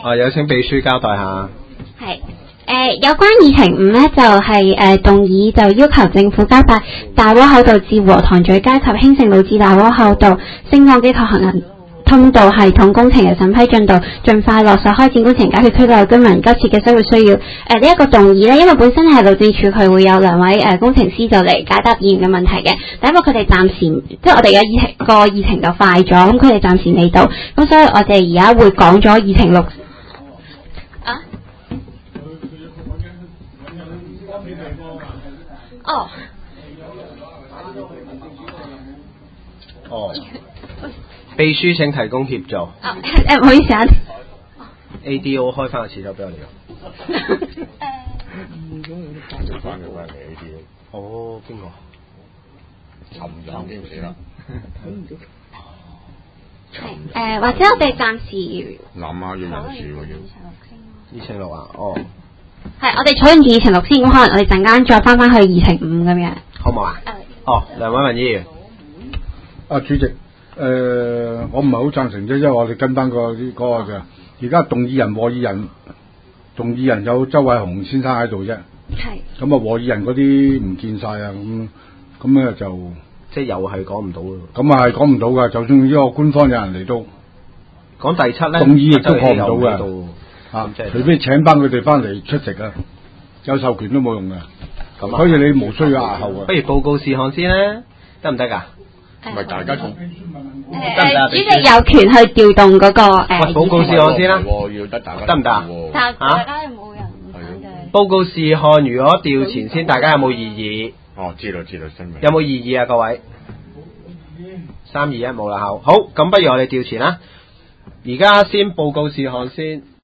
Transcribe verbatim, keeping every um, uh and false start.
啊，有請秘書交代下。 係。誒、呃，有關議程五咧，就係、是、誒、呃、動議就要求政府交代大窩口道至禾塘咀街及興盛路至大窩口道升降機及行人通道系統工程嘅審批進度，盡快落實開展工程，解決區內居民急切嘅生活需要。誒、呃，呢、這、一個動議咧，因為本身係路政署佢會有兩位誒、呃、工程師就嚟解答議員嘅問題嘅。第一個佢哋暫時即係我哋嘅議程個議程就快咗，咁佢哋暫時未到，咁所以我哋而家會講咗議程六。啊？哦。 哦。秘書請提供協助。 啊誒，唔好意思啊。 A D O 開翻個廁所俾我哋用。 做翻佢翻嚟 A D O。 哦，邊個？ 沉咗已經死啦。 係誒，或者我哋暫時諗下要人事喎要。 議程六啊，哦。 係，我哋坐完議程六先，咁可能我哋陣間再翻翻去議程五咁樣。 好唔好啊？ 誒。 哦，梁偉文議員。 啊，主席。誒、呃，我唔係好贊成啫，因為我哋跟翻個啲嗰個嘅。而家動議人、和議人，動議人有周偉雄先生喺度啫。 係。 咁啊，和議人嗰啲唔見晒啊，咁咁咧就即係又係講唔到咯。 咁啊係講唔到噶，就算呢個官方有人嚟到講第七咧， 動議亦都講唔到嘅。啊，除非請翻佢哋翻嚟出席啊，有授權都冇用嘅。咁所以你無需要押後啊。 不如報告事項先啦，得唔得㗎？ 唔係大家同誒，主席有權去調動嗰、那個誒。 喂，報告事項先啦， 要得大家得唔得啊？ 但大家有冇人反對？ 報告事項如果調前先，大家有冇異議？ 哦，知道知道，新聞。 有冇異議啊，各位？三二一冇啦，好，好，咁不如我哋調前啦。而家先報告事項先。